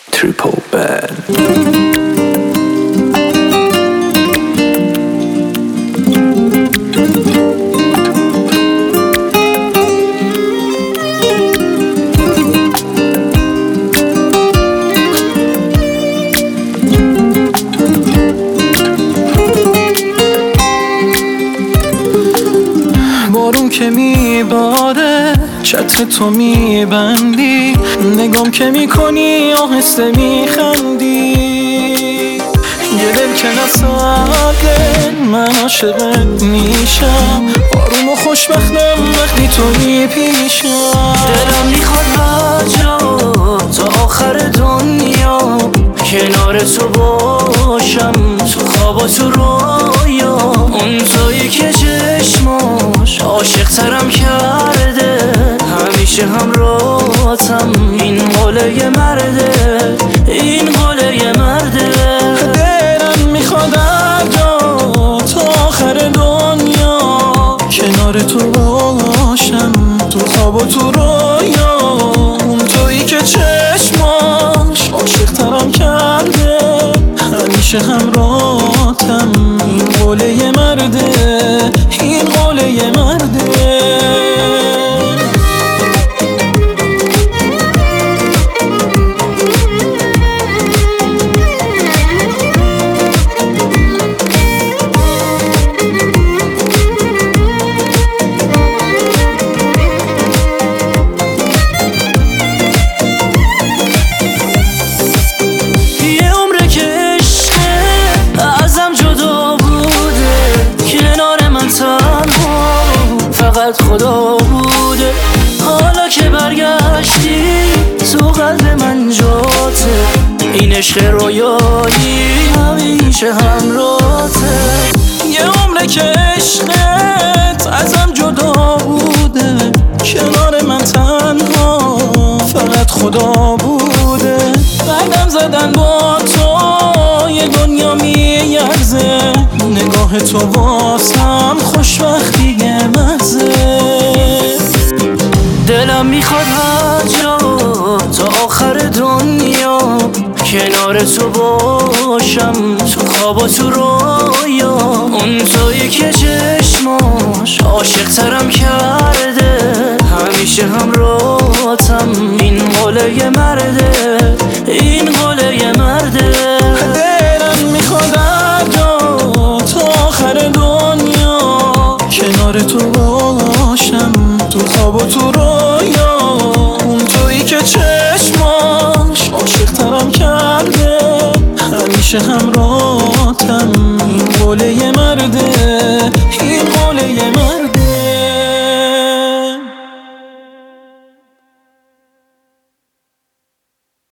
Triple bad. بارون که میباره چتر تو میبندی، نگام که میکنی آهسته میخندی. یه دل که نساده من عاشقت میشم، آروم و خوشبختم وقتی توی پیشم. دلم میخواد هر تا آخر دنیا کنار تو باشم، تو خواب و تو رویا. اون تویی که چشماش عاشق ترم کرده، همیشه همراهتم. این قوله مرده، این قوله مرده. دلم میخواد هر جا تا آخر دنیا کنار تو باشم، تو خواب و تو رویا. اون تویی که چشماش عاشق ترم کرده، همیشه همراهتم. این قوله مرده، این قوله مرده. خدا بوده حالا که برگشتی تو قلب من جاته. این عشق رویایی همیشه همراهته. یه عمره که عشقت ازم جدا بوده، کنار من تنها فقط خدا بوده. قدم زدن با تو یه دنیا میارزه، نگاه تو واسم خوشبختیه مزه. دلم میخواد هر جا تا آخر دنیا کنار تو باشم، تو خواب و تو رویا. اون تویی که چشماش عاشق ترم کرده، همیشه همراهتم. این قوله مرده، این قوله مرده. دلم میخواد هر جا تا آخر دنیا کنار تو باشم، تو خواب و تو رویا. اون تویی که چشماش عاشق ترم کرده، همیشه همراهتم. این قوله مرده، این قوله مرده.